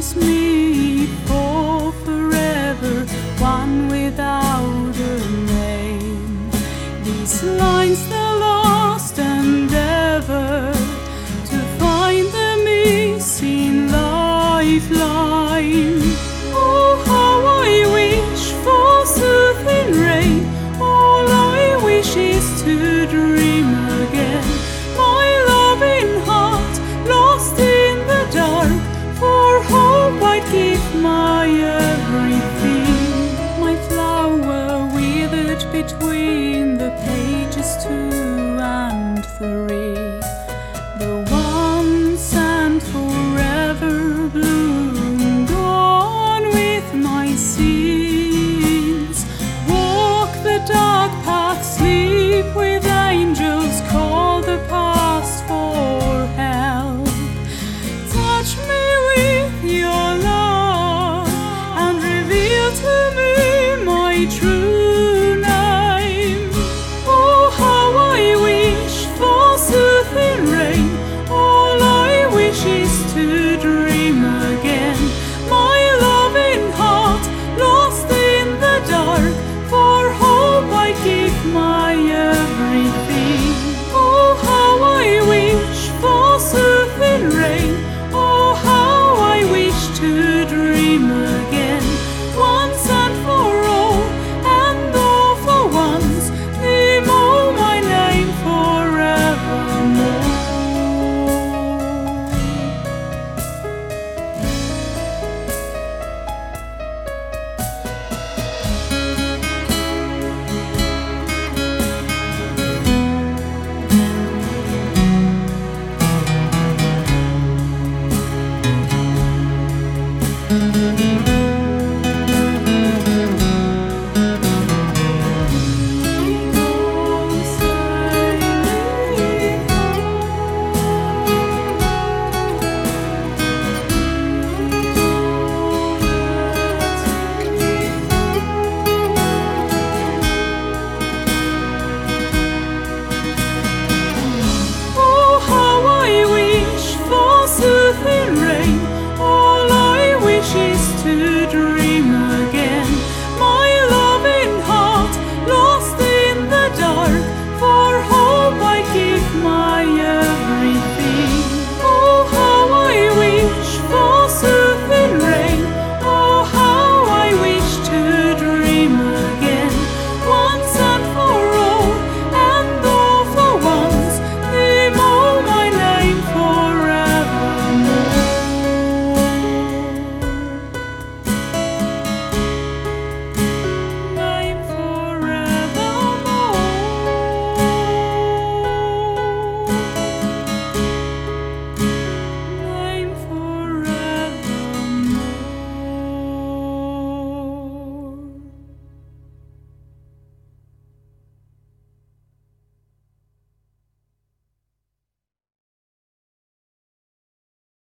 kiss me for forever, one without a name. These lines, the last endeavor to find the missing lifeline. Oh, how I wish for soothing rain. All I wish is to dream again. My loving heart lost in the dark, for hope I'd give my everything. My flower withered between the pages 2 and 3.